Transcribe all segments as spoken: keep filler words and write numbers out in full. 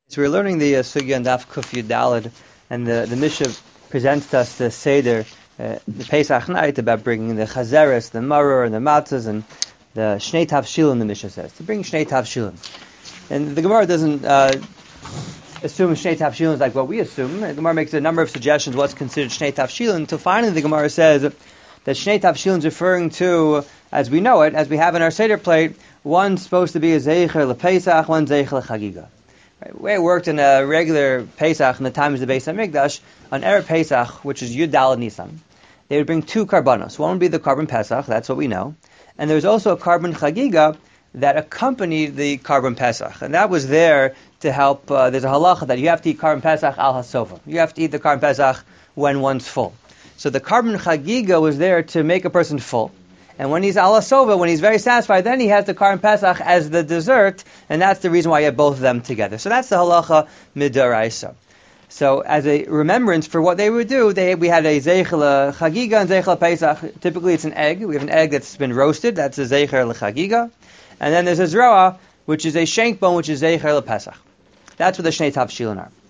So we're learning the uh, Sugya and Daf Kuf Yud Daled, and the, the Mishnah presents to us the Seder, uh, the Pesach night, about bringing the Chazeres, the Maror, and the Matzahs, and the Shnei Tavshilin, the Mishnah says, to bring Shnei Tavshilin. And the Gemara doesn't uh, assume Shnei Tavshilin is like what we assume. The Gemara makes a number of suggestions what's considered Shnei Tavshilin, until finally the Gemara says that Shnei Tavshilin is referring to, as we know it, as we have in our Seder plate, one's supposed to be a Zeicher LePesach, one Zeicher LeChagiga. Right. The way it worked in a regular Pesach in the times of the Beis HaMikdash, on Erev Pesach, which is Yud Daled Nisan, they would bring two karbanos. One would be the Karban Pesach, that's what we know, and there's also a Karban Chagiga that accompanied the Karban Pesach, and that was there to help. Uh, there's a halacha that you have to eat Karban Pesach al hasofa. You have to eat the Karban Pesach when one's full. So the Karban Chagiga was there to make a person full. And when he's al hasova, when he's very satisfied, then he has the Karban Pesach as the dessert, and that's the reason why you have both of them together. So that's the halacha midaraisa. So as a remembrance for what they would do, they we had a zeichel chagiga and zeichel pesach. Typically, it's an egg. We have an egg that's been roasted. That's a zeichel chagiga, and then there's a zroa, which is a shank bone, which is zeichel pesach. That's what the Shnei Tavshilin are.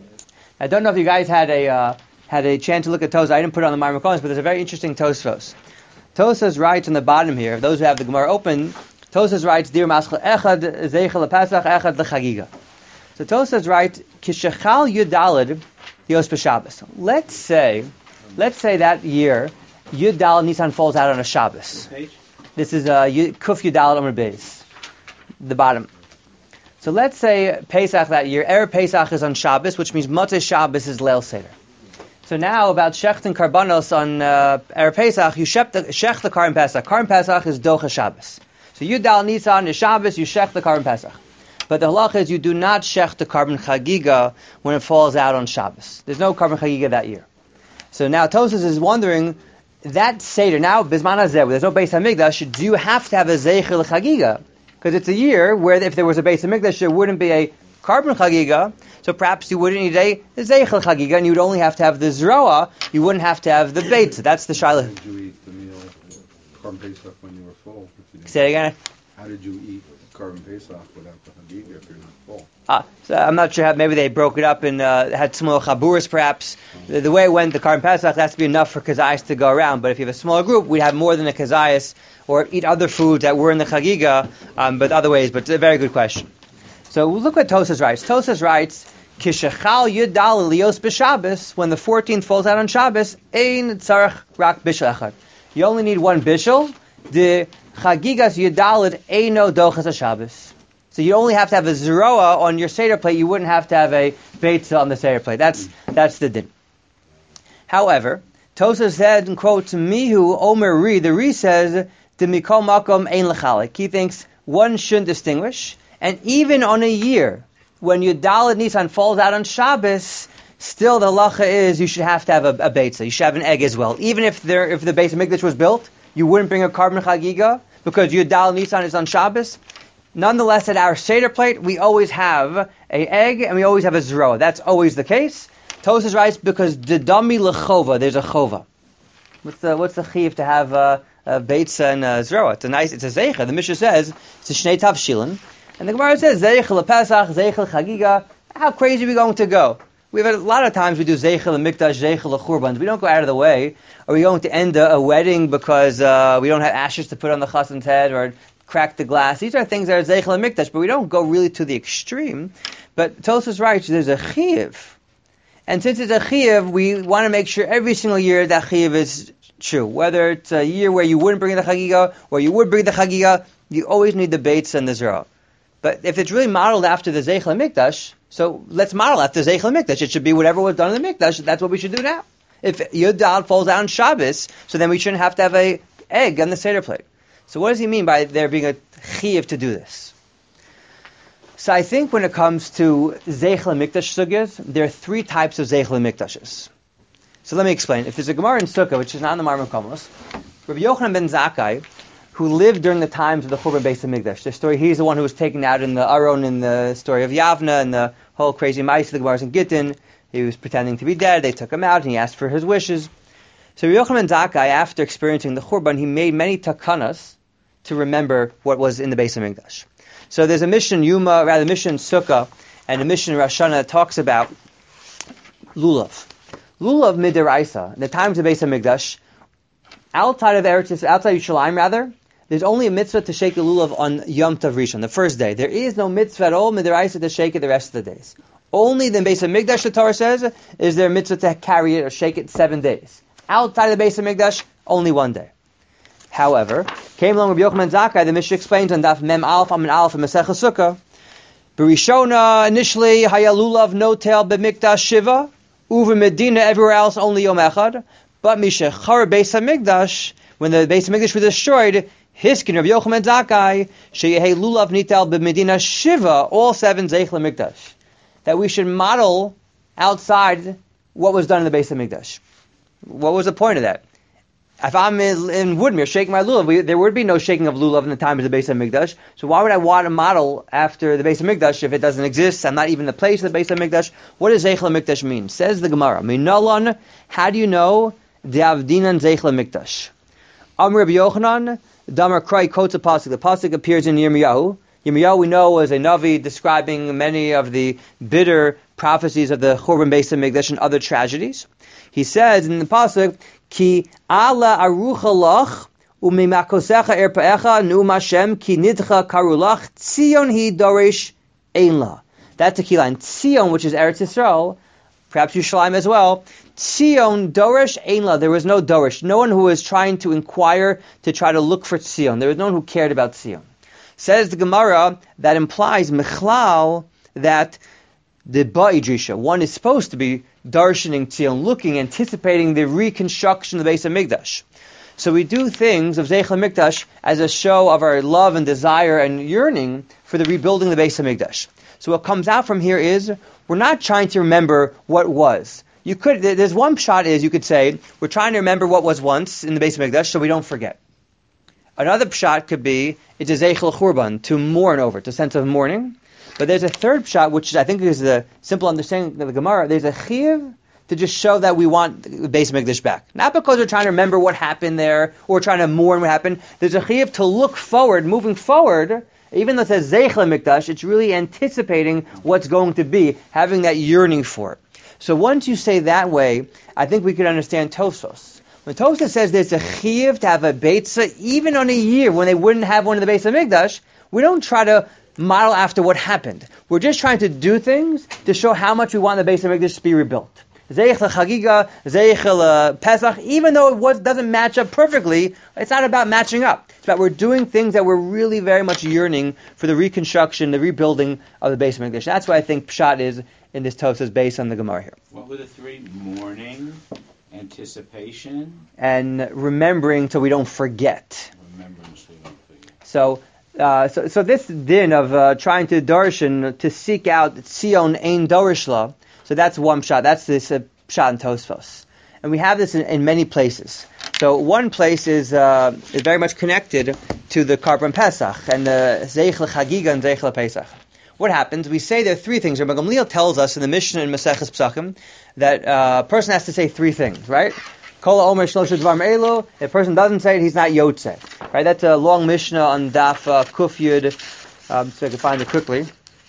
I don't know if you guys had a uh, had a chance to look at Tosfos. I didn't put it on the Marmar Kohanim, but there's a very interesting Tosfos. Tosfos writes on the bottom here, those who have the Gemara open, Tosfos writes, Dir Maschel Echad Zeichel Pesach Echad L'Chagiga. So Tosfos writes, Kishachal Yud Daled Yos B'Shabbos. Let's say, let's say that year, Yud Daled Nisan falls out on a Shabbos. This is uh, Kuf Yud Daled Amar Beis, the bottom. So let's say Pesach that year, Erev Pesach is on Shabbos, which means Motzei Shabbos is Leil Seder. So now about Shech and Karbanos on uh, Erev Pesach, you shech the, shech the Karban Pesach. Karban Pesach is Docha Shabbos. So Yud Daled Nisan is Shabbos, you shech the Karban Pesach. But the halacha is you do not shech the Karban Chagiga when it falls out on Shabbos. There's no Karban Chagiga that year. So now Tosfos is wondering, that Seder, now Bisman Hazeh, where there's no Beis HaMikdash, do you have to have a Zeichel Chagiga? Because it's a year where if there was a Beis HaMikdash, there wouldn't be a Karban Chagiga, so perhaps you wouldn't need a Zeichel Chagiga, and you'd only have to have the Zroa, you wouldn't have to have the Beit. So that's the Shaila. How did you eat the meal Karban Pesach when you were full? You Say it again. How did you eat Karban Pesach without the Chagiga if you're not full? Ah, so I'm not sure how, maybe they broke it up and uh, had small chaburas perhaps. The, the way it went, the Karban Pesach, that's to be enough for kazayas to go around, but if you have a smaller group, we'd have more than a kazayas, or eat other foods that were in the Chagiga, um, but other ways, but it's a very good question. So look what Tosfos writes. Tosfos writes, Kishachal Yud Daled Lios B'Shabbos, when the fourteenth falls out on Shabbos, Ein Tzarech Rak Bishul Echad. You only need one bishul. The Chagigas Yud Daled Eino Dochas HaShabbos. So you only have to have a zeroa on your Seder plate. You wouldn't have to have a beitzah on the Seder plate. That's that's the din. However, Tosfos said, and quote, Mihu Omer Ri, the Ri says, Demikol Makom Ein L'Chalik. He thinks one shouldn't distinguish. And even on a year, when Yud Daled Nisan falls out on Shabbos, still the halacha is you should have to have a, a beitzah. You should have an egg as well. Even if there, if the Beis HaMikdash was built, you wouldn't bring a Karban Chagiga because Yud Daled Nisan is on Shabbos. Nonetheless, at our Seder plate, we always have an egg and we always have a zroa. That's always the case. Tosfos writes because Dedami Lechova, there's a chova. What's the what's the chiv to have a, a beitzah and a zroa? It's a nice, it's a zeicha. The Mishnah says it's a Shnei Tavshilin. And the Gemara says, Zeichel Pesach, Zeichel Chagiga. How crazy are we going to go? We've had a lot of times we do Zeichel Mikdash, Zeichel Churban. We don't go out of the way. Are we going to end a, a wedding because uh, we don't have ashes to put on the chassan's head or crack the glass? These are things that are Zeichel Mikdash, but we don't go really to the extreme. But Tosfos writes, there's a chiyuv. And since it's a chiyuv, we want to make sure every single year that chiyuv is true. Whether it's a year where you wouldn't bring the Chagiga or you would bring the Chagiga, you always need the Beitz and the Zerah. But if it's really modeled after the Zeichel Mikdash, so let's model after the Zeichel Mikdash. It should be whatever was done in the Mikdash. That's what we should do now. If Yud Daled falls out on Shabbos, so then we shouldn't have to have a egg on the Seder plate. So what does he mean by there being a chiyuv to do this? So I think when it comes to Zeichel Mikdash sugyas, there are three types of Zeichel Mikdashes. So let me explain. If there's a Gemara in Sukkah, which is not in the Marmar Kohanim, Rabbi Yochanan ben Zakkai, who lived during the times of the Churban Beis HaMikdash. The story, he's the one who was taken out in the Aron in the story of Yavna and the whole crazy mice of the Gemara's in Gittin. He was pretending to be dead. They took him out and he asked for his wishes. So Rabbi Yochanan ben Zakkai, after experiencing the Churban, he made many takanas to remember what was in the Beis HaMikdash. So there's a mission Yuma, rather mission Sukkah, and the Mishnah in Rosh Hashanah talks about lulav. Lulav midiraisa. In the times of Beis Hamikdash, outside of Eretz, outside of Yerushalayim rather, there's only a mitzvah to shake the lulav on Yom Tov Rishon, the first day. There is no mitzvah at all midiraisa to shake it the rest of the days. Only the Beis Hamikdash, the Torah says, is there a mitzvah to carry it or shake it seven days. Outside of the Beis Hamikdash, only one day. However, came along Rabbi Yochanan Zakkai, the Mishnah explains on Daf Mem Aleph Amin Aleph in Masechah Sukkah. Berishona, initially, Haya Lulav Notel B'Mikdash Shiva, Uva Medina, everywhere else, only Yom Echad. But Mishechar Beis Hamikdash, when the Beis Hamikdash was destroyed, Hiskin Rabbi Yochanan Zakkai, Sheyehe Lulav Nitel B'Medina Shiva, all seven Zeich LaMikdash. That we should model outside what was done in the Beis Hamikdash. What was the point of that? If I'm in, in Woodmere shaking my lulav, we, there would be no shaking of lulav in the time of the Beis Hamikdash. So why would I want to model after the Beis Hamikdash if it doesn't exist? I'm not even the place of the Beis Hamikdash. What does Zeich LaMikdash mean? Says the Gemara. Minalon, how do you know De'avdinan Zeich LaMikdash? Amr Rabbi Yochanan, Damar Krai Kotza Pasuk. The Pasuk appears in Yirmiyahu. Yirmiyahu we know was a Navi describing many of the bitter prophecies of the Churban Beis Hamikdash and other tragedies. He says in the Pasuk, Ki ala arucha lach umimakosecha erpaecha nu'um Hashem ki nidcha karulach tzion hi dorish einla. That's a key line. Tzion, which is Eretz Yisrael, perhaps Yerushalayim as well. Tzion dorish einla. There was no dorish. No one who was trying to inquire to try to look for Tzion. There was no one who cared about Tzion. Says the Gemara that implies mechlal that the ba'idrisha, one is supposed to be darshaning Tzion, looking, anticipating the reconstruction of the Beis Hamikdash. So we do things of Zeich LaMikdash as a show of our love and desire and yearning for the rebuilding of the Beis Hamikdash. So what comes out from here is we're not trying to remember what was. You could, there's one shot is you could say we're trying to remember what was once in the Beis Hamikdash so we don't forget. Another shot could be it's a Zeich LaChurban, to mourn over, it's a sense of mourning. But there's a third shot, which I think is the simple understanding of the Gemara. There's a chiyuv to just show that we want the Beis Hamikdash back. Not because we're trying to remember what happened there, or trying to mourn what happened. There's a chiyuv to look forward, moving forward. Even though it says Zeich LaMikdash, it's really anticipating what's going to be, having that yearning for it. So once you say that way, I think we can understand Tosfos. When Tosfos says there's a chiyuv to have a beitzah, even on a year when they wouldn't have one in the Beis Hamikdash, we don't try to model after what happened. We're just trying to do things to show how much we want the Beis Hamikdash to be rebuilt. Zeich LaChagiga, Zeich LaPesach, even though it was, doesn't match up perfectly, it's not about matching up. It's about we're doing things that we're really very much yearning for the reconstruction, the rebuilding of the Beis Hamikdash. That's why I think Pshat is in this Tosfos based on the Gemara here. What were the three? Mourning, anticipation, and remembering so we don't forget. Remembering so we don't forget. So, uh, so, so this din of uh, trying to darshan, to seek out Tzion ein dorishla, so that's one shot. That's this uh, shot in Tosfos. And we have this in, in many places. So one place is uh, is very much connected to the Karban Pesach and the Zeich LaChagiga and Zeich LaPesach. What happens? We say there are three things. Rabbi Gamliel tells us in the Mishnah in Maseches Pesachim that uh, a person has to say three things, right? Kol Omer Shlosha Dvarim Elu. If a person doesn't say it, he's not Yotzei. Right? That's a long Mishnah on Daf uh, Kuf Yud. Um, so I can find it quickly.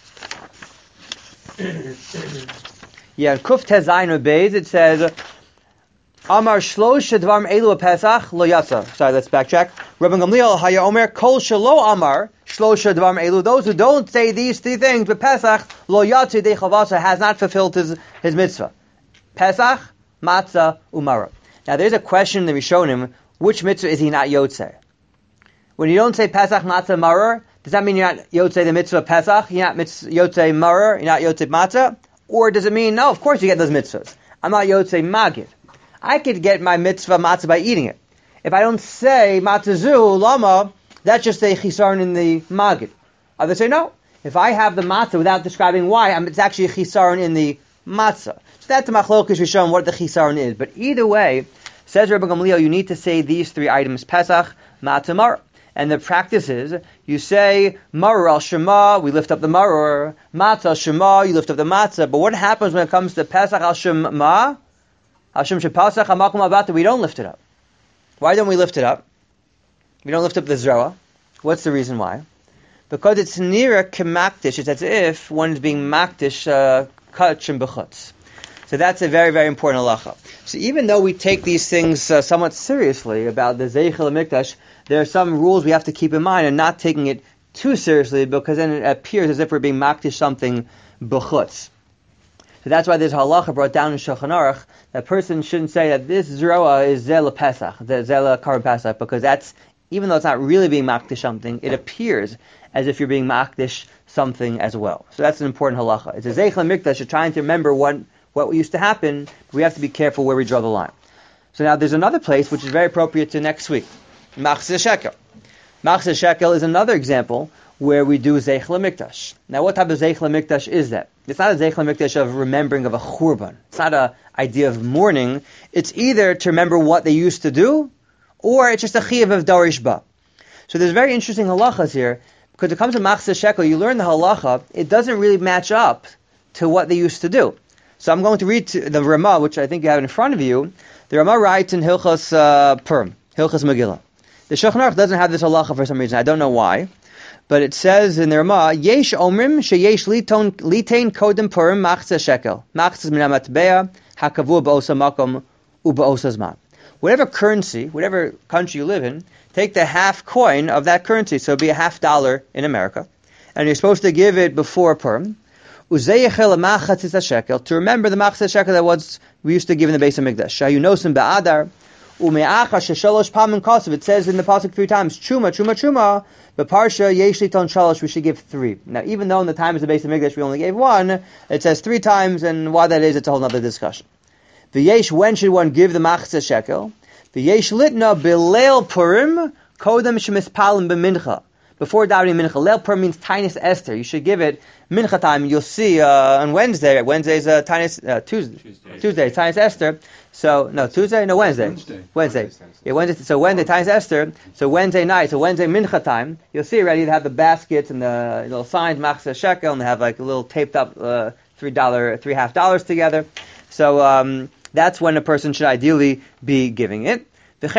Yeah, in Kuf Tezayin Beis it says Amar Shlosha Dvarim Elu Pesach Lo Yatsa. Sorry, let's backtrack. Rabbi Gamliel Haya Omer Kol Shelo Amar Shlosha Dvarim Elu. Those who don't say these three things, but Pesach Lo Yatsa Dei Chavasa has not fulfilled his his mitzvah. Pesach, Matzah, Umara. Now there's a question in the Rishonim, which mitzvah is he not Yotzei? When you don't say Pesach, Matzah, Maror, does that mean you're not Yotzei the mitzvah Pesach? You're not Yotzei Maror? You're not Yotzei Matzah? Or does it mean, no, of course you get those mitzvahs. I'm not Yotzei Magid. I could get my mitzvah Matzah by eating it. If I don't say Matzah Zu, Lama, that's just a chisaron in the Magid. Others say no. If I have the Matzah without describing why, it's actually a chisaron in the Matzah. So that's the machlokas Rishon, what the chisaron is. But either way, says Rabbi Gamliel, you need to say these three items, Pesach, Matzah, Maror. And the practice is, you say, Maror al Shema, we lift up the Maror. Matzah al Shema, you lift up the Matzah. But what happens when it comes to Pesach al Shema? Hashem Shepasach hamakom abata, we don't lift it up. Why don't we lift it up? We don't lift up the Zroa. What's the reason why? because it's nira kemakdish. It's as if one is being makdish uh, kachim b'chutz. So that's a very, very important halacha. So even though we take these things uh, somewhat seriously about the Zeichel HaMikdash, there are some rules we have to keep in mind and not taking it too seriously, because then it appears as if we're being makdish something b'chutz. So that's why this halacha brought down in Shulchan Aruch that person shouldn't say that this zroa is zela pesach, zela karban pesach, because that's, even though it's not really being makdish something, it appears as if you're being makdish something as well. So that's an important halacha. It's a Zeichel HaMikdash. You're trying to remember what what used to happen. We have to be careful where we draw the line. So now there's another place which is very appropriate to next week. Machzeh shekel. Machzeh shekel is another example where we do Zeichel HaMikdash. Now what type of Zeichel HaMikdash is that? It's not a Zeichel HaMikdash of remembering of a churban. It's not an idea of mourning. It's either to remember what they used to do, or it's just a chiyuv of darish ba. So there's very interesting halachas here, because it comes to Machzeh shekel, you learn the halacha, it doesn't really match up to what they used to do. So I'm going to read to the Ramah, which I think you have in front of you. The Ramah writes in Hilchos uh, Purim, Hilchos Megillah. The Shulchan Aruch doesn't have this halacha for some reason. I don't know why. But it says in the Ramah, Yesh omrim sheyesh litain kodem Purim machzeh shekel. Machzeh min hamatbea hakavu ba'osa makom uba'osa zman. Whatever currency, whatever country you live in, take the half coin of that currency. So it'd be a half dollar in America. And you're supposed to give it before Purim. To remember the machzeh shekel that was we used to give in the Beis Hamikdash. Shayunosim ba'adar ume'acha sheshalosh pamim kasav. It says in the pasuk three times, chuma, chuma, chuma. B'parsha yesh liton shalosh. We should give three. Now, even though in the times of the Beis Hamikdash we only gave one, it says three times, and why that is, it's a whole other discussion. V'yesh, when should one give the machzeh shekel? V'yesh litna b'leil purim kodem shemispalim b'mincha. Before davening mincha. Leil Purim means Tainus Esther. You should give it mincha time. You'll see uh, on Wednesday. Wednesday's uh, Tainus uh, Tuesday. Tuesday. Tuesday Tainus Esther. So no Tuesday, no Wednesday. Wednesday. Wednesday. Yeah, Wednesday. So Wednesday Tainus Esther. So Wednesday night. So Wednesday mincha time. You'll see already. They have the baskets and the little signs machzeh shekel, and they have like a little taped up uh, three dollar, three half dollars together. So um, that's when a person should ideally be giving it. That's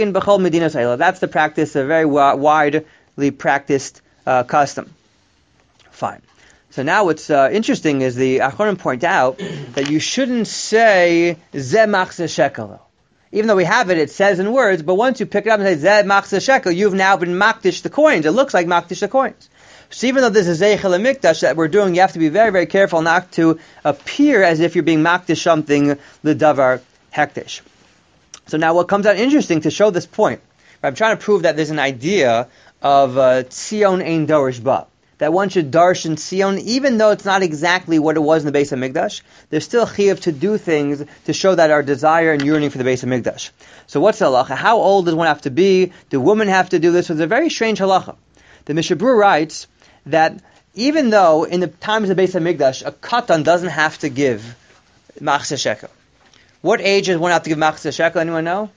the practice. A very wide. Practiced uh, custom. Fine. So now what's uh, interesting is the Achronim point out that you shouldn't say Zeh Machzeh Shekel. Even though we have it, it says in words, but once you pick it up and say Zeh Machzeh Shekel, you've now been makdish the coins. It looks like makdish the coins. So even though this is Zeichel HaMikdash that we're doing, you have to be very, very careful not to appear as if you're being makdish something l'davar hektish. So now what comes out interesting to show this point, I'm trying to prove that there's an idea of uh, Tzion Ein Dorish Ba, that one should darshan Tzion, even though it's not exactly what it was in the Beis Hamikdash. There's still chiyuv to do things to show that our desire and yearning for the Beis Hamikdash. So what's the halacha? How old does one have to be? Do women have to do this? It's a very strange halacha. The Mishnah Berurah writes that even though in the times of the Beis Hamikdash a katan doesn't have to give machzeh shekel. What age does one have to give machzeh shekel? Anyone know?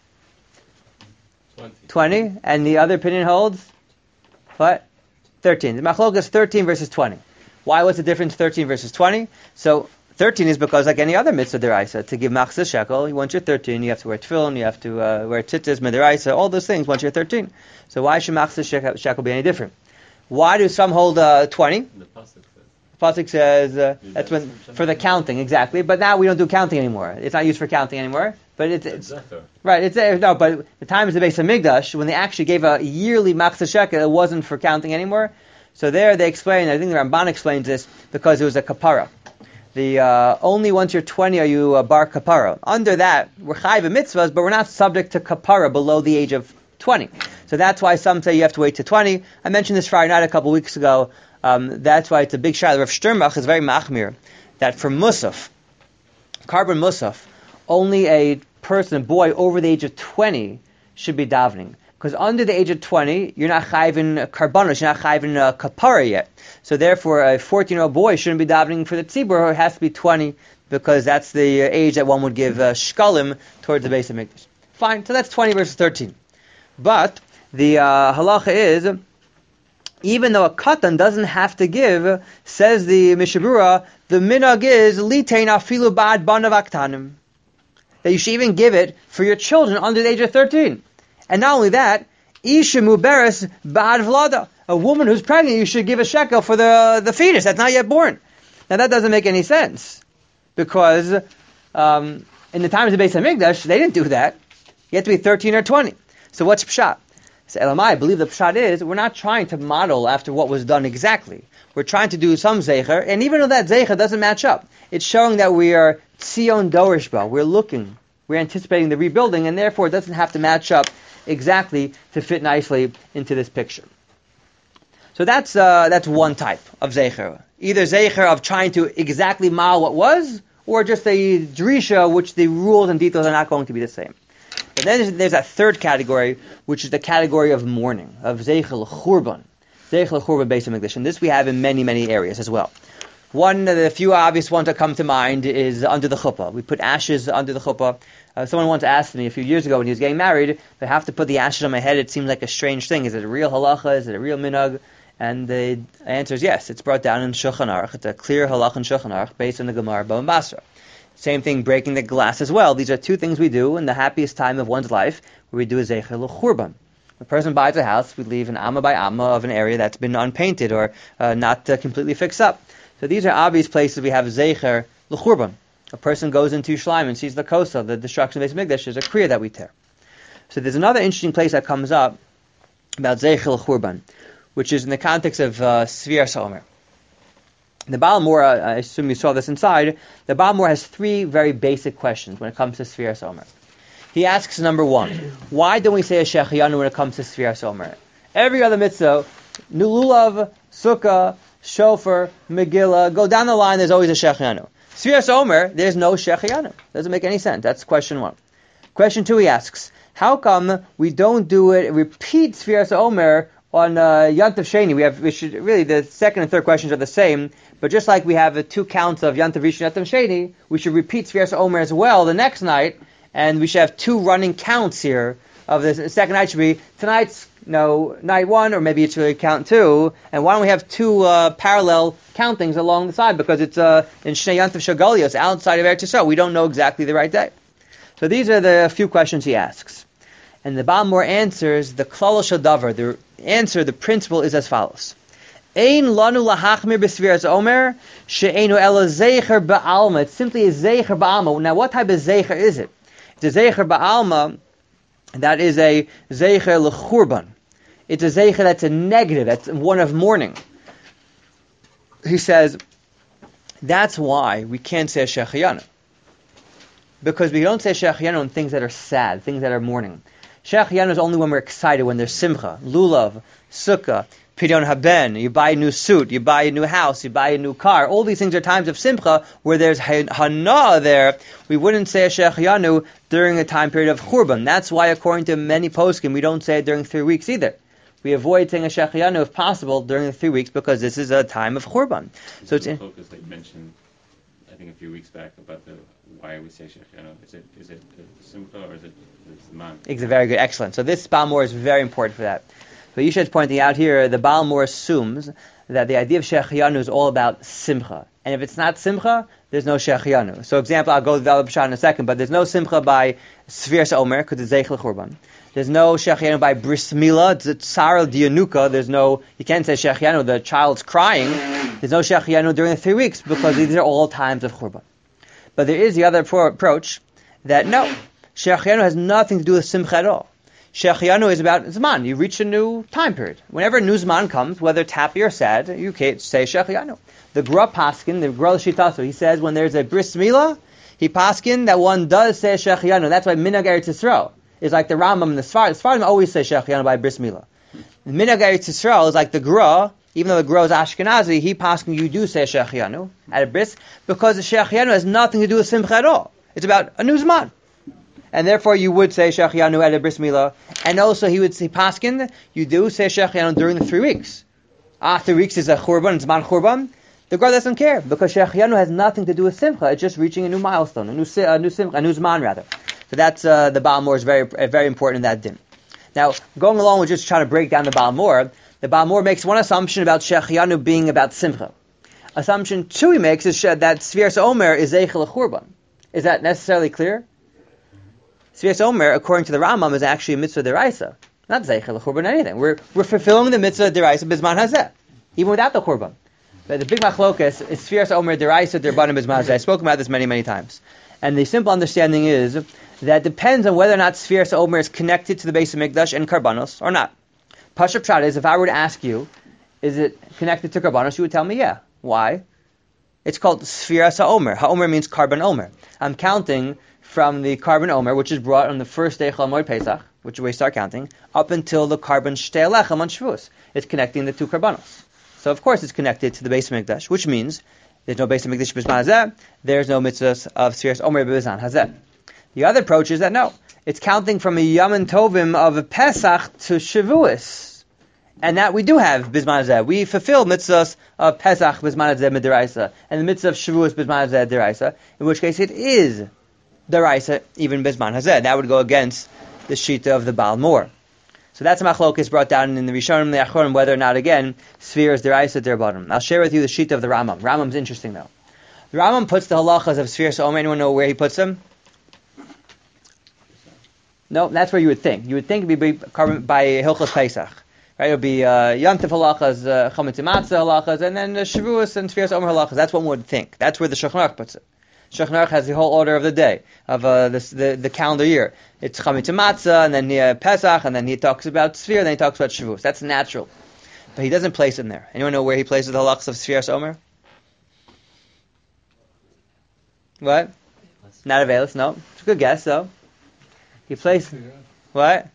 Twenty. Twenty, and the other opinion holds. What? thirteen. The machlok is thirteen versus twenty. Why was the difference thirteen versus twenty? So thirteen is because, like any other mitzvah deraisa, to give machzeh shekel, once you're thirteen, you have to wear tefillin, you have to uh, wear tzitzis, mederaisa, all those things once you're thirteen. So why should machzeh shekel, shekel be any different? Why do some hold uh, twenty? The pasuk says. The pasuk says uh, that's when for the counting, exactly. But now we don't do counting anymore. It's not used for counting anymore. But it's, it's right. It's no. But the time is the Beis Hamikdash when they actually gave a yearly machzeh shekel. It wasn't for counting anymore. So there they explain. I think the Ramban explains this because it was a kapara. The uh, only once you're twenty are you a bar kapara. Under that we're chayv mitzvahs, but we're not subject to kapara below the age of twenty. So that's why some say you have to wait to twenty. I mentioned this Friday night a couple weeks ago. Um, that's why it's a big shayla. Rav Sternbach is very machmir that for musaf, carbon musaf, only a person, a boy over the age of twenty should be davening. Because under the age of twenty, you're not chayvin karbanos, you're not chayvin uh, kapara yet. So therefore, a fourteen-year-old boy shouldn't be davening for the tzibur. It has to be twenty, because that's the age that one would give uh, shkalim towards the Beis Hamikdash. Fine, so that's twenty versus thirteen. But the uh, halacha is, even though a katan doesn't have to give, says the Mishnah Berurah, the minhag is litein afilu ba'ad banav aktanim, that you should even give it for your children under the age of thirteen. And not only that, Isha muberes ba'ad vlada. A woman who's pregnant, you should give a shekel for the the fetus that's not yet born. Now that doesn't make any sense, because um, in the times of Beis Hamikdash, they didn't do that. You have to be thirteen or twenty. So what's pshat? So Elamai, I believe the pshat is, we're not trying to model after what was done exactly. We're trying to do some zeicher, and even though that zeicher doesn't match up, it's showing that we are tzion dorish ba. We're looking, we're anticipating the rebuilding, and therefore it doesn't have to match up exactly to fit nicely into this picture. So that's uh, that's one type of zeicher. Either zeicher of trying to exactly model what was, or just a drisha, which the rules and details are not going to be the same. But then there's, there's that third category, which is the category of mourning, of zeicher l'churban. Zeicher l'churban Beis Hamikdash. And this we have in many, many areas as well. One of the few obvious ones that come to mind is under the chuppah. We put ashes under the chuppah. Uh, someone once asked me a few years ago when he was getting married, if I have to put the ashes on my head, it seems like a strange thing. Is it a real halacha? Is it a real minhag? And the answer is yes. It's brought down in Shulchan Aruch. It's a clear halacha in Shulchan Aruch based on the Gemara Bava Basra. Same thing, breaking the glass as well. These are two things we do in the happiest time of one's life, where we do a zeicher l'churban. A person buys a house, we leave an amma by amma of an area that's been unpainted or uh, not uh, completely fixed up. So these are obvious places we have zeicher l'churban. A person goes into Yerushalayim and sees the kosa, the destruction of Beis Hamikdash, is a kriya that we tear. So there's another interesting place that comes up about zeicher l'churban, which is in the context of uh, Sfiras Omer. The Baal Mora, I assume you saw this inside, the Baal Mora has three very basic questions when it comes to Sfiras Omer. He asks, number one, why don't we say a Shechianu when it comes to Sfiras Omer? Every other mitzvah, Nululav, Sukkah, Shofar, Megillah, go down the line, there's always a Shechianu. Sfiras Omer, there's no Shechianu. Doesn't make any sense. That's question one. Question two, he asks, how come we don't do it, repeat Sfiras Omer on uh, Yontif Sheni? We have, we should, really, the second and third questions are the same, but just like we have the two counts of Yontif Rishon and Yontif Sheni, we should repeat Sfiras Omer as well the next night, and we should have two running counts here of the second night. Should be tonight's, you know, night one, or maybe it's really count two, and why don't we have two uh, parallel countings along the side, because it's uh, in Shnei Yontif Shagalios, outside of Eretz Yisrael, we don't know exactly the right day. So these are the few questions he asks. And the Baal Mor answers, the klal shadavar, the answer, the principle is as follows. Ein lanu lahachmir b'sfiras omer, she'enu ela zeicher ba'alma. It's simply a zeicher ba'alma. Now, what type of zeicher is it? It's a zeicher ba'alma that is a zeicher l'churban. It's a zeicher that's a negative, that's one of mourning. He says, that's why we can't say shechianu. Because we don't say shechianu on things that are sad, things that are mourning. Shechianu is only when we're excited, when there's simcha, lulav, sukkah, pidyon haben, you buy a new suit, you buy a new house, you buy a new car. All these things are times of simcha where there's hana there. We wouldn't say a shechianu during a time period of churban. That's why, according to many poskim, we don't say it during three weeks either. We avoid saying a shechianu if possible during the three weeks because this is a time of churban. So it's in focus they mentioned, I think a few weeks back, about the why we say shechianu. Is it is it simcha or is it zman? It's very good, excellent. So this Baal Mor is very important for that. But Yisha is pointing out here, the Baal Mor assumes that the idea of shechianu is all about simcha, and if it's not simcha, there's no shechianu. So, example, I'll go to the other pshat in a second, but there's no simcha by Sfiras Omer because it's zeicher l'churban. There's no shechianu by bris milah, it's tzar dianuka. There's no, you can't say shechianu, the child's crying. There's no shechianu during the three weeks because these are all times of churban. But there is the other pro- approach that no, shechianu has nothing to do with simcha at all. Shechianu is about zman. You reach a new time period. Whenever a new zman comes, whether it's happy or sad, you can't say shechianu. The Gra Paskin, the Gra Shitasu, he says when there's a bris milah, he paskin that one does say shechianu. That's why minhag Eretz Yisrael is like the Rambam and the Sfardim. The Sfardim always say shechianu by bris milah. Minhag Eretz Yisrael is like the Gra, even though the Gra is Ashkenazi, he paskin you do say shechianu at a bris because the shechianu has nothing to do with simcha at all. It's about a new zman. And therefore, you would say shechianu at a bris milah, and also he would say paskin. You do say shechianu during the three weeks. Ah, three weeks is a churban, it's man churban. The Gra doesn't care because shechianu has nothing to do with simcha. It's just reaching a new milestone, a new a new simcha, a new zman rather. So that's uh, the Baal Mor is very uh, very important in that din. Now, going along with just trying to break down the Baal Mor, the Baal Mor makes one assumption about shechianu being about simcha. Assumption two he makes is that Sfiras Omer is zeicher l'churban. Is that necessarily clear? Sfiras Omer, according to the Rambam, is actually a mitzvah deraisa. Not zeicha l'churban anything. We're we're fulfilling the mitzvah deraisa bisman hazeh, even without the churban. But the big machlokas is Sfiras Omer deraisa derbanim bisman hazeh. I've spoken about this many many times, and the simple understanding is that depends on whether or not Sfiras Omer is connected to the base of Mikdash and karbanos or not. Pasha Pshat is, if I were to ask you, is it connected to karbanos, you would tell me yeah. Why? It's called Sfiras HaOmer. HaOmer means carbon Omer. I'm counting from the carbon Omer, which is brought on the first day Chol Moed Pesach, which we start counting, up until the carbon Shtei Lechem on Shavuos. It's connecting the two karbanos. So of course it's connected to the base of Mikdash, which means there's no base of Mikdash B'zman Hazeh, there's no mitzvahs of Sfiras Omer B'zman Hazeh. The other approach is that no, it's counting from a Yamin Tovim of a Pesach to Shavuos. And that we do have B'zman Hazeh. We fulfill mitzvahs of Pesach B'zman Hazeh Midiraisa, and the mitzvah of Shavuos B'zman Hazeh Diraisa, in which case it is Diraisa, even B'zman Hazeh. That would go against the Shita of the Baal Mor. So that's a machlokes brought down in the Rishonim, the Achronim, whether or not, again, Sfiras Diraisa Derbanim. I'll share with you the Shita of the Rambam. Rambam's interesting, though. The Rambam puts the halachas of Sfiras Omer. Anyone know where he puts them? No, that's where you would think. You would think it would be by Hilchos Pesach. Right? It would be uh, Yom Tov halachas, uh, Chametz Matzah halachas, and then uh, Shavuos and Sfiras Omer halachas. That's what one would think. That's where the Shulchan Aruch puts it. Shulchan Aruch has the whole order of the day, of uh, this, the, the calendar year. It's Chametz Matzah, and then uh, Pesach, and then he talks about Sfir, and then he talks about Shavuos. That's natural. But he doesn't place it in there. Anyone know where he places the halachas of Sfiras Omer? What? Not available, no. It's a good guess, though. He places... What?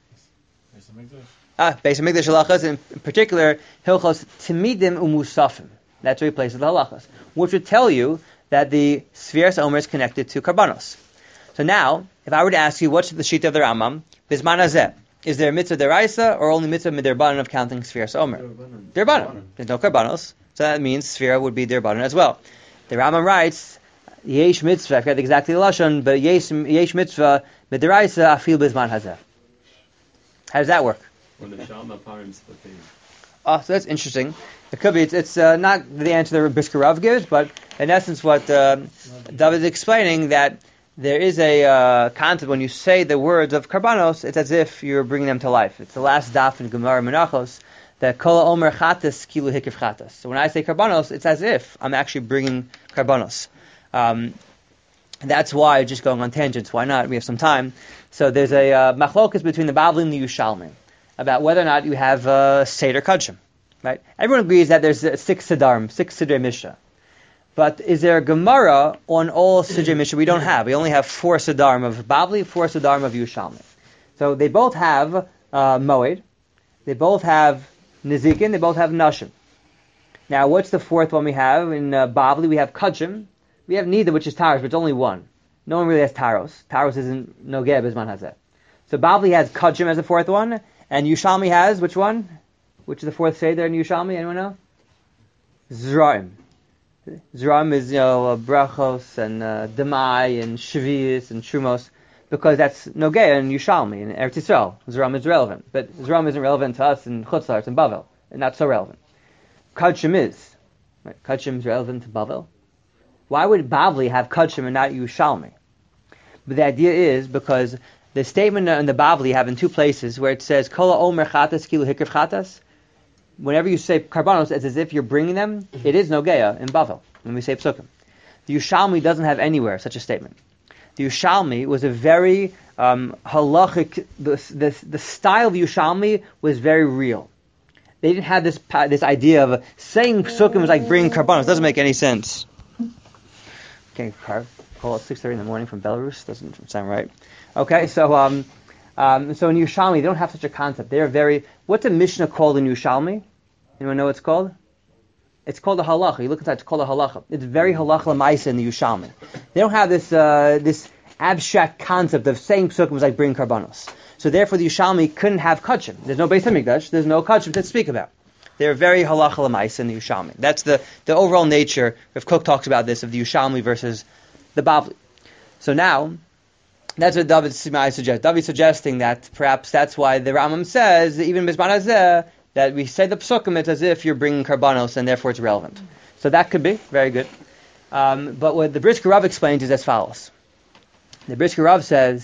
Ah, Beis HaMikdash halachas, in particular, Hilchos Timidim Umusafim. That's where he places the halachas. Which would tell you that the Sfiras Omer is connected to karbanos. So now, if I were to ask you, what's the sheet of the Rambam? Bisman Hazeh. Is there a mitzvah deraisa or only mitzvah miderbanan of counting Sfiras Omer? Derbanan. There's no karbanos. So that means Sfira would be derbanan as well. The Rambam writes, Yesh mitzvah, I forget exactly the lashon, but Yesh, yesh mitzvah mideraisa afil bisman Hazeh. How does that work? When the Shalma Parim split things. Oh, so that's interesting. It could be. It's, it's uh, not the answer that Brisker Rav gives, but in essence, what uh, David is explaining, that there is a uh, concept when you say the words of karbanos, it's as if you're bringing them to life. It's the last daf in Gemara Menachos, that kol omer chatas kilu hikif chatas. So when I say karbanos, it's as if I'm actually bringing karbanos. Um, that's why, just going on tangents, why not? We have some time. So there's a uh, machlokas between the Bavli and the Yushalmi about whether or not you have uh, Seder Kachim. Right? Everyone agrees that there's uh, six Siddharim, six Sidrei Mishnah. But is there a Gemara on all Sidrei Mishnah? We don't have. We only have four Siddharim of Bavli, four Siddharim of Yushalmi. So they both have uh, Moed, they both have Nizikin, they both have Nashim. Now, what's the fourth one we have? In uh, Bavli, we have Kachim. We have Nida, which is Taros, but it's only one. No one really has Taros. Taros isn't Nogeh Bisman Hazeh. So Bavli has Kachim as the fourth one, and Yushalmi has, which one? Which is the fourth Seder in Yushalmi? Anyone know? Zraim. Zraim is, you know, uh, Brachos and uh, Demai and Shavius and Shumos, because that's Nogeh in Yushalmi, in Eretz Yisrael. Zraim is relevant. But Zraim isn't relevant to us in Chutz La'aretz and Bavel. And not so relevant. Kachim is. Right? Kachim is relevant to Bavel. Why would Bavli have Kachim and not Yushalmi? But the idea is because the statement in the Bavli you have in two places where it says Kol Omer Chatas Kilu Hikr Chatas. Whenever you say karbanos, it's as if you're bringing them. It is Nogeya in Bavel when we say Psukim. The Yushalmi doesn't have anywhere such a statement. The Yushalmi was a very um, halachic. The, the the style of Yushalmi was very real. They didn't have this this idea of saying Psukim was like bringing karbanos. It doesn't make any sense. Okay, call at six thirty in the morning from Belarus. Doesn't sound right. Okay, so um, um, so in Yushalmi, they don't have such a concept. They're very... What's a Mishnah called in Yushalmi? Anyone know what it's called? It's called a halacha. You look inside, it's called a halacha. It's very halacha l'maisa in the Yushalmi. They don't have this uh, this abstract concept of saying psukim was like bringing karbanos. So therefore, the Yushalmi couldn't have kachim. There's no Beis HaMikdash. There's no kachim to speak about. They're very halacha l'maisa in the Yushalmi. That's the, the overall nature. Rav Kook talks about this, of the Yushalmi versus the Bavli. So now, that's what David Simai suggests. David suggesting that perhaps that's why the Rambam says that even Bisman Hazeh, that we say the psukim, it's as if you're bringing karbanos, and therefore it's relevant. So that could be very good. Um, but what the Brisker Rav explains is as follows. The Brisker Rav says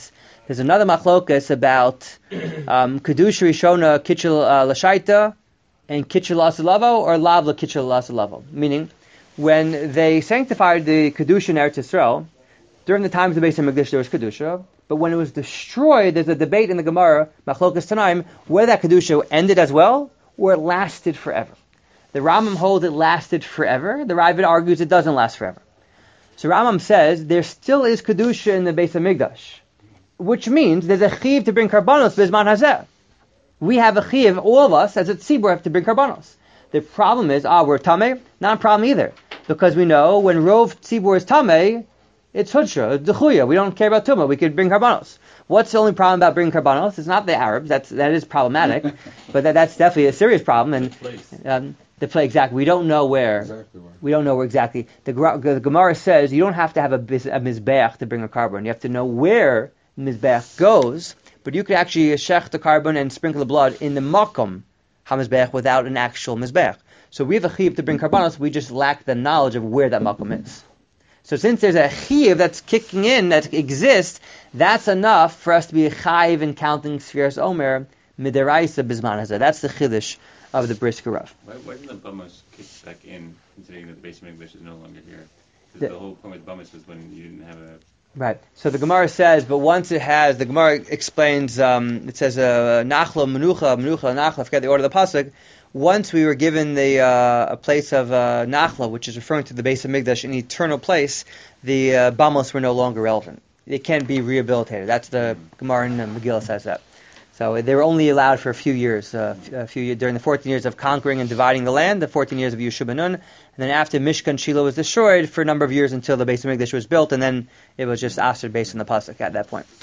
There's another machlokas about um, kedusha rishona kitchel uh, l'shaita and kitchel l'asalavo or lav l'kitchel l'asalavo. Meaning, when they sanctified the kedusha in Eretz Yisrael, during the times of the Beis HaMikdash there was kedusha, but when it was destroyed, there's a debate in the Gemara, machlokas tanaim, whether that kedusha ended as well or it lasted forever. The Rambam holds it lasted forever. The Ravid argues it doesn't last forever. So Rambam says there still is kedusha in the Beis HaMikdash, which means there's a chiv to bring karbanos bizman hazeh. We have a chiv, all of us as a tzibur have to bring karbanos. The problem is, ah, we're tameh, not a problem either, because we know when rov tzibur is tameh, it's hudsha, it's dechuya. We don't care about tumah. We could bring karbanos. What's the only problem about bringing karbanos? It's not the Arabs. That's that is problematic, but that, that's definitely a serious problem. And um, the play exactly. We don't know where. Exactly where. We don't know where exactly. The, the Gemara says you don't have to have a, a mizbeach to bring a carbon. You have to know where mizbeach goes, but you could actually shech the carbon and sprinkle the blood in the makom hamizbeach without an actual mizbeach. So we have a chiv to bring karbanos. We just lack the knowledge of where that makom is. So since there's a chiv that's kicking in, that exists, that's enough for us to be a chayiv in counting Sfiras Omer midiraisa bizman hazeh. That's the chiddush of the Brisker Rav. Why, why didn't the Bamas kick back in, considering that the Beis HaMikdash is no longer here? Because the, the whole point with Bamas was when you didn't have a... Right. So the Gemara says, but once it has, the Gemara explains, um, it says, uh, Nachla, Menucha, Menucha, Nachla, I forget the order of the pasuk. Once we were given the uh, a place of uh, Nachla, which is referring to the Beis HaMikdash, an eternal place, the uh, Bamos were no longer relevant. They can't be rehabilitated. That's the Gemara in uh, Megillah says that. So they were only allowed for a few years, uh, a few years, during the fourteen years of conquering and dividing the land, the fourteen years of Yeshua Nun, and then after Mishkan Shiloh was destroyed for a number of years until the Beis HaMikdash was built, and then it was just after based on the pasuk at that point.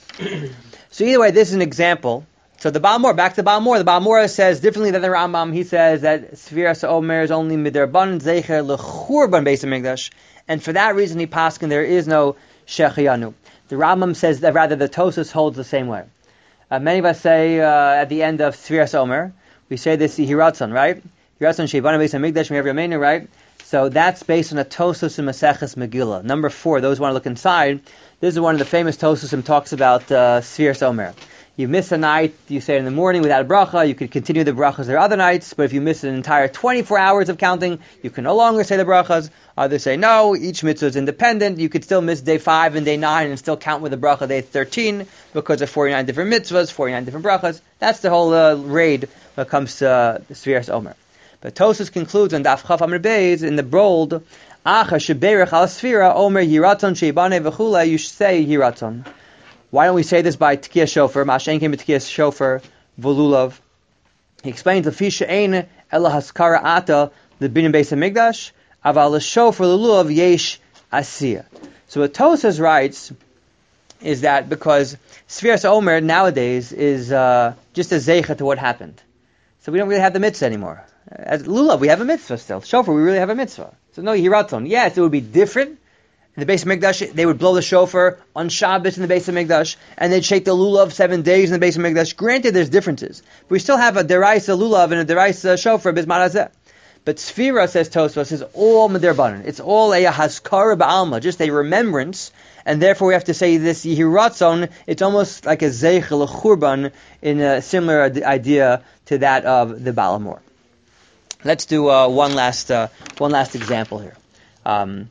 So either way, this is an example. So the Baal Mor, back to the Baal Mor. The Baal Mor says differently than the Rambam. He says that Sfiras Omer is only miderban zecher lechurban Beis HaMikdash, and for that reason he paskin there is no shechiyanu. The Rambam says that rather the Tosas holds the same way. Uh, many of us say uh, at the end of Sfiras Omer, we say this Yihiratzon, right? Yihiratzon Sheivana Beis HaMikdash Me'ev Yameinu, right? So that's based on a Tosas in Maseches Megillah. Number four, those who want to look inside, this is one of the famous Tosas who talks about uh, Sfiras Omer. You miss a night, you say it in the morning without a bracha, you could continue the brachas there other nights, but if you miss an entire twenty-four hours of counting, you can no longer say the brachas. Others say no, each mitzvah is independent, you could still miss day five and day nine and still count with the bracha day thirteen, because of forty-nine different mitzvahs, forty-nine different brachas. That's the whole uh, raid when it comes to uh, Sfiras Omer. But Tosas concludes on Daf Chaf Amr Beis in the bold, Acha sheberech al Sfira Omer Yiratzon sheibane v'chula, you should say Yiratzon. Why don't we say this by Tekiyah Shofar? Mashen came to Tekiyah Shofar, Volulav. He explains the Fisha Ein Ela Haskara Ata the Binyan Beis HaMikdash Aval Shofar Lulav Yesh Asiya. So what Tosas writes is that because Sfiras Omer nowadays is uh, just a zeicha to what happened, so we don't really have the mitzvah anymore. As Lulav, we have a mitzvah still. Shofar, we really have a mitzvah. So no Yiratzon. Yes, it would be different. In the Beis HaMikdash, they would blow the shofar on Shabbos in the Beis HaMikdash, and they'd shake the lulav seven days in the Beis HaMikdash. Granted, there's differences. But we still have a deraisa lulav and a deraisa shofar, bisman hazeh. But Sfira, says Tosfos, is all M'derbanan. It's all a haskara ba'alma, just a remembrance, and therefore we have to say this Yihiratzon, it's almost like a zeichel, a churban, in a similar idea to that of the Baal Mor. Let's do uh, one last uh, one last example here. Um,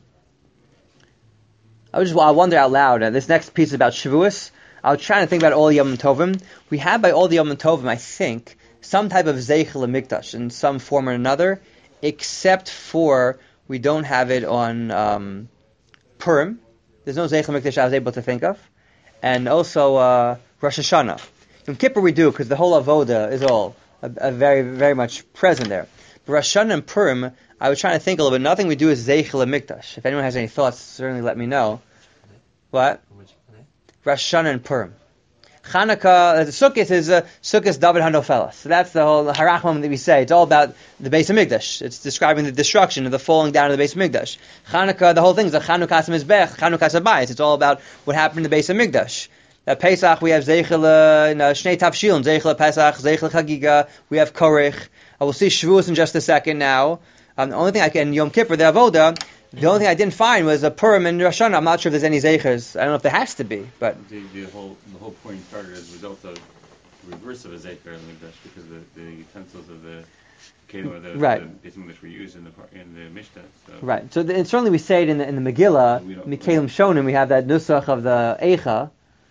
I was just I wonder out loud. Uh, this next piece is about Shavuos. I was trying to think about all the Yom Tovim. We have by all the Yom Tovim, I think, some type of Zeichel Mikdash in some form or another, except for we don't have it on um, Purim. There's no Zeichel Mikdash I was able to think of, and also uh, Rosh Hashanah. Yom Kippur we do because the whole avoda is all a, a very very much present there. But Rosh Hashanah and Purim, I was trying to think a little bit. Nothing we do is Zeichel Mikdash. If anyone has any thoughts, certainly let me know. What? Rosh Hashanah and Purim. Chanukah, the Sukkot is uh, Sukkot David Hanofelas. So that's the whole Harachmam that we say. It's all about the Beis HaMikdash. It's describing the destruction of the falling down of the Beis HaMikdash. Chanukah, the whole thing is a Chanukah Mizbech, Chanukah Sabayis. It's all about what happened in the Beis HaMikdash. At Pesach we have Zeichel uh, Shnei Tavshilin, Zeichel Pesach, Zeichel Chagiga. We have Korich. I will see Shavuos in just a second now. Um, the only thing I can Yom Kippur, the Avoda. The only thing I didn't find was a Purim and Rosh Hashanah. I'm not sure if there's any Zeichers. I don't know if there has to be, but The, the whole the whole point started as a result of the reverse of a Zecher in Mikdash because the, the utensils of the Kelim or the, Right. the Beis Mikdash were used in the par- in the Mishnah. So right. So the, and certainly we say it in the, in the Megillah, We don't- Mikalim Shonim, we have that nusach of the Eicha,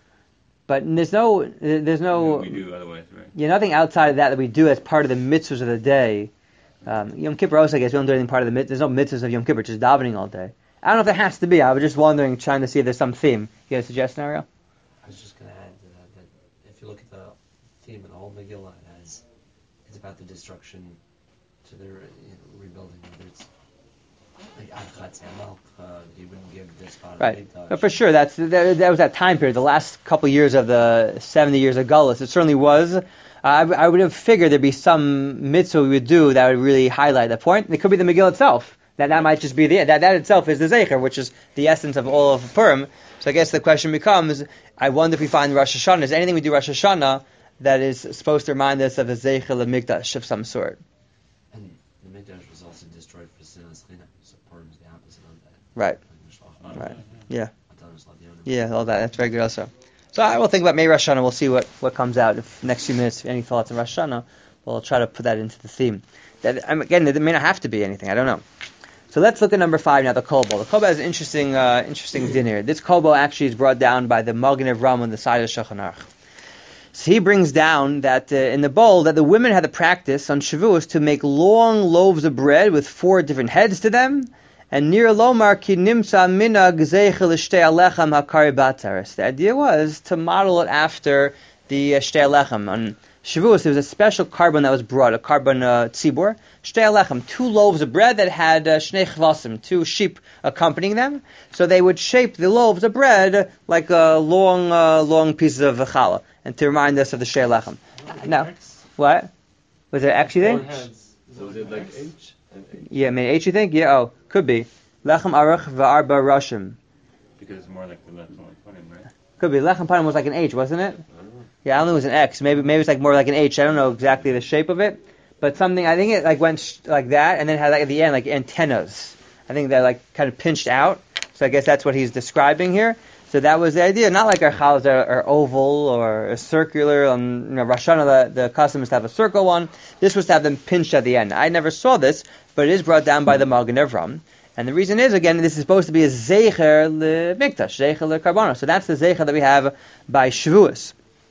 but there's no, there's no, we do otherwise, right? yeah, nothing outside of that that we do as part of the mitzvahs of the day. Um, Yom Kippur also, I guess, we don't do anything part of the mitzvahs. There's no mitzvahs of Yom Kippur, just davening all day. I don't know if there has to be. I was just wondering, trying to see if there's some theme. You have a suggestion, Ariel? I was just going to add uh, that if you look at the theme of the whole Megillah, it has, it's about the destruction to the re- you know, rebuilding, whether it's like Achatz Yamal, uh, you wouldn't give this part Right. of the But for sure, that's that, that was that time period, the last couple years of the seventy years of Gullus. It certainly was. Uh, I, I would have figured there'd be some mitzvah we would do that would really highlight that point. It could be the Megillah itself. That that might just be the that that itself is the Zecher, which is the essence of all of Purim. So I guess the question becomes, I wonder if we find Rosh Hashanah, is anything we do Rosh Hashanah that is supposed to remind us of a Zecher LeMikdash of some sort? And the Mikdash was also destroyed for Sinas China, so Purim is the opposite of that. Right. Like, Right. Yeah. Atanos Ladionim. Yeah, all that. That's very good also. So I will think about May Rosh Hashanah. We'll see what, what comes out. If next few minutes, any thoughts on Rosh Hashanah, we'll try to put that into the theme. That, um, again, it may not have to be anything. I don't know. So let's look at number five now, the Kobol. The Kobol has an interesting, uh, interesting din here. This Kobol actually is brought down by the Magen Avram on the side of Shulchan Aruch. So he brings down that uh, in the bowl that the women had the practice on Shavuos to make long loaves of bread with four different heads to them, and near Lomar ki nimsa minag zeichel shtei alechem hakari bataris. The idea was to model it after the uh, shtei alechem. On Shavuos, there was a special carbon that was brought, a carbon uh, tzibor, shtei alechem, two loaves of bread that had uh, shnei chvasim, two sheep accompanying them. So they would shape the loaves of bread like uh, long, uh, long pieces of challah, and to remind us of the shtei alechem. Now, what was it? X, you think? So is it like H? And H? Yeah, I mean H, you think? Yeah, oh, could be. Lechem aruch va'arba rashim. Because it's more like the left one, right? Could be. Lechem panim was like an H, wasn't it? Yeah, I don't know it was an X. Maybe maybe it's like more like an H. I don't know exactly the shape of it, but something. I think it like went sh- like that, and then had like at the end like antennas. I think they're like kind of pinched out. So I guess that's what he's describing here. So that was the idea. Not like our challahs are, are oval or circular. On you know, Rosh Hashanah, the, the custom is to have a circle one. This was to have them pinched at the end. I never saw this, but it is brought down by the Magen Avram. And the reason is, again, this is supposed to be a Zecher LeMikdash, Zecher LeKarbana. So that's the Zecher that we have by Shavuos.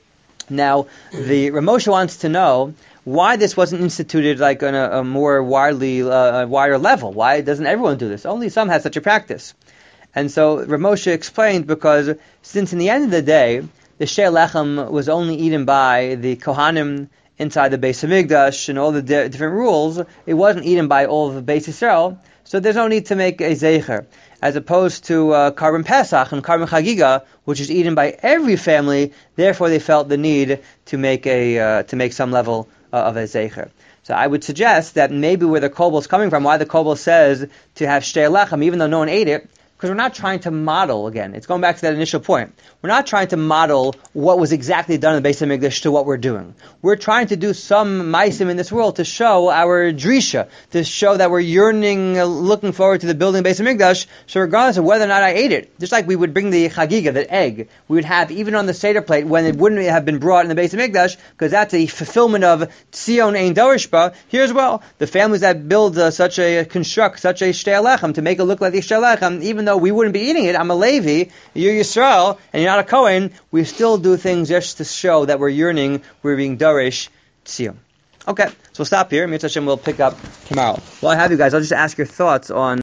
Now, the Ramosha wants to know why this wasn't instituted like on a, a more widely, uh, wider level. Why doesn't everyone do this? Only some have such a practice. And so Ramosha explained because since in the end of the day, the Shtei Lechem was only eaten by the Kohanim inside the Beis Hamikdash and all the di- different rules, it wasn't eaten by all of the Beis Yisrael, so there's no need to make a Zecher. As opposed to uh, Karban Pesach and Karban Chagiga, which is eaten by every family, therefore they felt the need to make a uh, to make some level uh, of a Zecher. So I would suggest that maybe where the Kobol is coming from, why the Kobol says to have Shtei Lechem, even though no one ate it, because we're not trying to model, again, it's going back to that initial point. We're not trying to model what was exactly done in the Beis HaMikdash to what we're doing. We're trying to do some maisim in this world to show our drisha, to show that we're yearning, uh, looking forward to the building of the Beis HaMikdash, so regardless of whether or not I ate it, just like we would bring the chagiga, the egg, we would have even on the Seder plate when it wouldn't have been brought in the Beis HaMikdash, because that's a fulfillment of Tzion Ein Dorishba. Here as well, the families that build uh, such a, construct such a Shtei Lechem to make it look like the Shtei Lechem, even though we wouldn't be eating it, I'm a Levi, you're Yisrael, and you're not a Kohen, we still do things just to show that we're yearning, we're being Dorish Tzion. Okay, so we'll stop here. Mitzvah Hashem will pick up tomorrow. While I have you guys, I'll just ask your thoughts on